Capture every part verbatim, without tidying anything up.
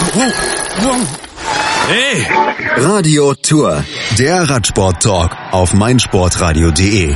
Hey! Radio Tour, der Radsport-Talk auf meinsportradio punkt de.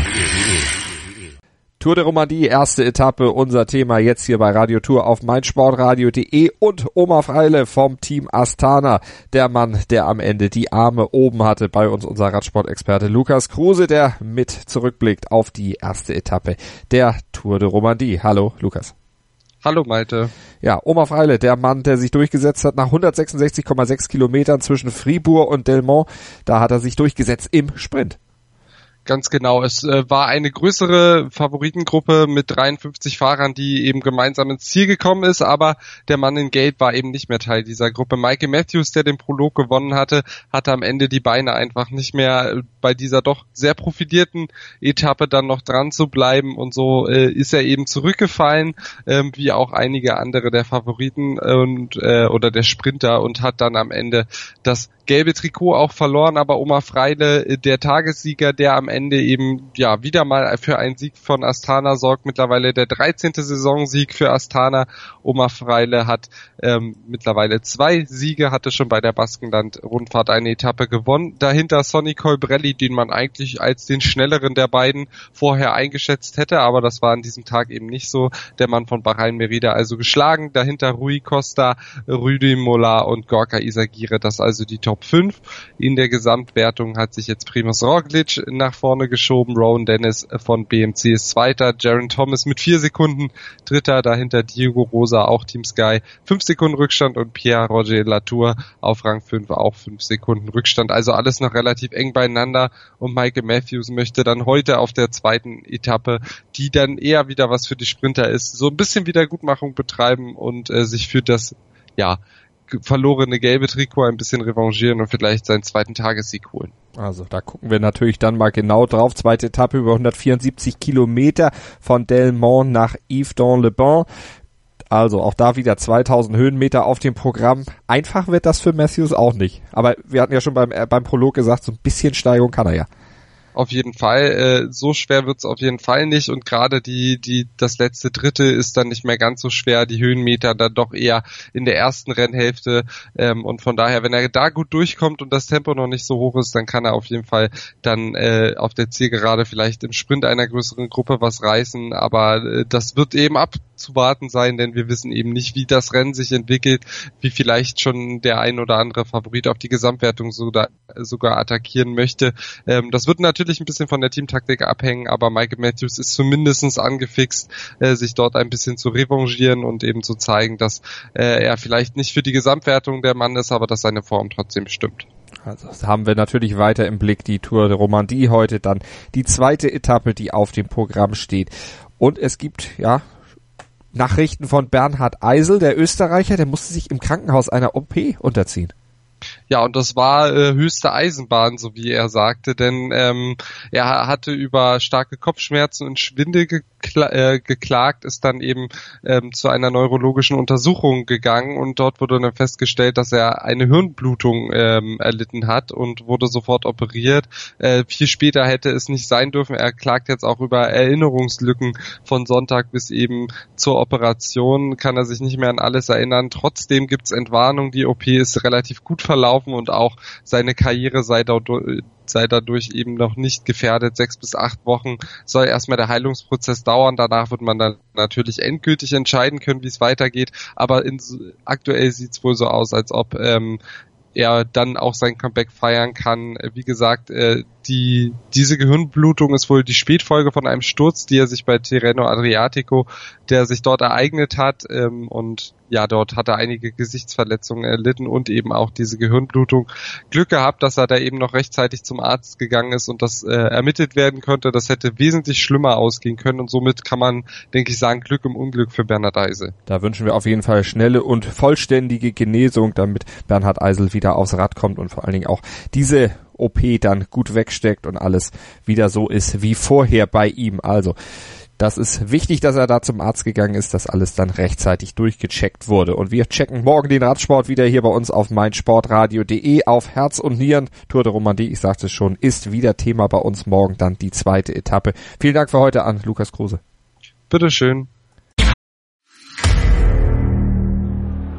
Tour de Romandie, erste Etappe, unser Thema jetzt hier bei Radio Tour auf meinsportradio punkt de und Omar Freile vom Team Astana, der Mann, der am Ende die Arme oben hatte, bei uns unser Radsportexperte Lukas Kruse, der mit zurückblickt auf die erste Etappe der Tour de Romandie. Hallo Lukas. Hallo Malte. Ja, Omar Freile, der Mann, der sich durchgesetzt hat nach hundertsechsundsechzig Komma sechs Kilometern zwischen Fribourg und Delmont, da hat er sich durchgesetzt im Sprint. Ganz genau. Es äh, war eine größere Favoritengruppe mit dreiundfünfzig Fahrern, die eben gemeinsam ins Ziel gekommen ist, aber der Mann in Gelb war eben nicht mehr Teil dieser Gruppe. Michael Matthews, der den Prolog gewonnen hatte, hatte am Ende die Beine einfach nicht mehr, bei dieser doch sehr profilierten Etappe dann noch dran zu bleiben, und so äh, ist er eben zurückgefallen, äh, wie auch einige andere der Favoriten und äh, oder der Sprinter, und hat dann am Ende das gelbe Trikot auch verloren. Aber Omar Freile, der Tagessieger, der am Ende eben ja wieder mal für einen Sieg von Astana sorgt, mittlerweile der dreizehnte Saisonsieg für Astana. Omar Freile hat ähm, mittlerweile zwei Siege, hatte schon bei der Baskenland-Rundfahrt eine Etappe gewonnen. Dahinter Sonny Colbrelli, den man eigentlich als den schnelleren der beiden vorher eingeschätzt hätte, aber das war an diesem Tag eben nicht so. Der Mann von Bahrain Merida also geschlagen. Dahinter Rui Costa, Rudi Mola und Gorka Izagirre, das also die Top fünf. In der Gesamtwertung hat sich jetzt Primož Roglič nach vorne geschoben, Rowan Dennis von B M C ist Zweiter, Geraint Thomas mit vier Sekunden Dritter, dahinter Diego Rosa, auch Team Sky, fünf Sekunden Rückstand, und Pierre-Roger Latour auf Rang fünf, auch fünf Sekunden Rückstand. Also alles noch relativ eng beieinander, und Michael Matthews möchte dann heute auf der zweiten Etappe, die dann eher wieder was für die Sprinter ist, so ein bisschen Wiedergutmachung betreiben und äh, sich für das, ja, verlorene gelbe Trikot ein bisschen revanchieren und vielleicht seinen zweiten Tagessieg holen. Also da gucken wir natürlich dann mal genau drauf. Zweite Etappe über hundertvierundsiebzig Kilometer von Delmont nach Yves-dans-le-Bain. Also auch da wieder zweitausend Höhenmeter auf dem Programm. Einfach wird das für Matthews auch nicht. Aber wir hatten ja schon beim, äh, beim Prolog gesagt, so ein bisschen Steigung kann er ja. Auf jeden Fall, äh, so schwer wird's auf jeden Fall nicht, und gerade die die das letzte Drittel ist dann nicht mehr ganz so schwer, die Höhenmeter dann doch eher in der ersten Rennhälfte, ähm, und von daher, wenn er da gut durchkommt und das Tempo noch nicht so hoch ist, dann kann er auf jeden Fall dann äh, auf der Zielgerade vielleicht im Sprint einer größeren Gruppe was reißen, aber äh, das wird eben abzuwarten sein, denn wir wissen eben nicht, wie das Rennen sich entwickelt, wie vielleicht schon der ein oder andere Favorit auf die Gesamtwertung sogar, sogar attackieren möchte. Ähm, das wird natürlich ein bisschen von der Teamtaktik abhängen, aber Michael Matthews ist zumindest angefixt, äh, sich dort ein bisschen zu revanchieren und eben zu zeigen, dass äh, er vielleicht nicht für die Gesamtwertung der Mann ist, aber dass seine Form trotzdem stimmt. Also das haben wir natürlich weiter im Blick, die Tour de Romandie heute, dann die zweite Etappe, die auf dem Programm steht. Und es gibt, ja, Nachrichten von Bernhard Eisel, der Österreicher, der musste sich im Krankenhaus einer O P unterziehen. Ja, und das war äh, höchste Eisenbahn, so wie er sagte, denn ähm, er hatte über starke Kopfschmerzen und Schwindel gekla- äh, geklagt, ist dann eben ähm, zu einer neurologischen Untersuchung gegangen, und dort wurde dann festgestellt, dass er eine Hirnblutung ähm, erlitten hat und wurde sofort operiert. Äh, viel später hätte es nicht sein dürfen. Er klagt jetzt auch über Erinnerungslücken von Sonntag bis eben zur Operation, kann er sich nicht mehr an alles erinnern. Trotzdem gibt's Entwarnung, die O P ist relativ gut verlaufen, und auch seine Karriere sei dort sei dadurch eben noch nicht gefährdet. Sechs bis acht Wochen soll erstmal der Heilungsprozess dauern. Danach wird man dann natürlich endgültig entscheiden können, wie es weitergeht. Aber in, aktuell sieht's wohl so aus, als ob ähm, er dann auch sein Comeback feiern kann. Wie gesagt, äh, die diese Gehirnblutung ist wohl die Spätfolge von einem Sturz, die er sich bei Tirreno Adriatico, der sich dort ereignet hat, ähm, und ja, dort hat er einige Gesichtsverletzungen erlitten und eben auch diese Gehirnblutung. Glück gehabt, dass er da eben noch rechtzeitig zum Arzt gegangen ist und das äh, ermittelt werden konnte. Das hätte wesentlich schlimmer ausgehen können, und somit kann man, denke ich, sagen, Glück im Unglück für Bernhard Eisel. Da wünschen wir auf jeden Fall schnelle und vollständige Genesung, damit Bernhard Eisel wieder aufs Rad kommt und vor allen Dingen auch diese O P dann gut wegsteckt und alles wieder so ist wie vorher bei ihm. Also das ist wichtig, dass er da zum Arzt gegangen ist, dass alles dann rechtzeitig durchgecheckt wurde. Und wir checken morgen den Radsport wieder hier bei uns auf meinsportradio punkt de auf Herz und Nieren. Tour de Romandie, ich sagte es schon, ist wieder Thema bei uns morgen, dann die zweite Etappe. Vielen Dank für heute an Lukas Kruse. Bitteschön.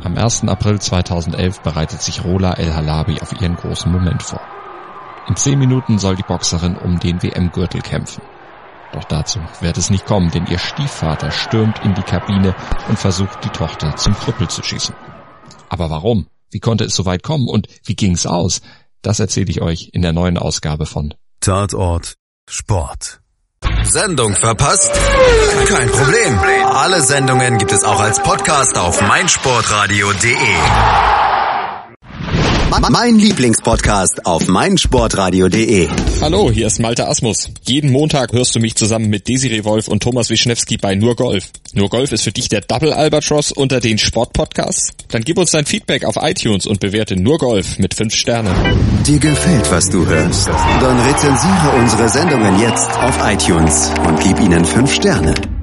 Am ersten April zweitausendelf bereitet sich Rola El Halabi auf ihren großen Moment vor. In zehn Minuten soll die Boxerin um den W M-Gürtel kämpfen. Doch dazu wird es nicht kommen, denn ihr Stiefvater stürmt in die Kabine und versucht, die Tochter zum Krüppel zu schießen. Aber warum? Wie konnte es so weit kommen und wie ging's aus? Das erzähle ich euch in der neuen Ausgabe von Tatort Sport. Sendung verpasst? Kein Problem. Alle Sendungen gibt es auch als Podcast auf meinsportradio punkt de. Mein Lieblingspodcast auf meinsportradio punkt de. Hallo, hier ist Malte Asmus. Jeden Montag hörst du mich zusammen mit Desiree Wolf und Thomas Wischnewski bei Nur Golf. Nur Golf ist für dich der Double Albatross unter den Sportpodcasts? Dann gib uns dein Feedback auf iTunes und bewerte Nur Golf mit fünf Sternen. Dir gefällt, was du hörst? Dann rezensiere unsere Sendungen jetzt auf iTunes und gib ihnen fünf Sterne.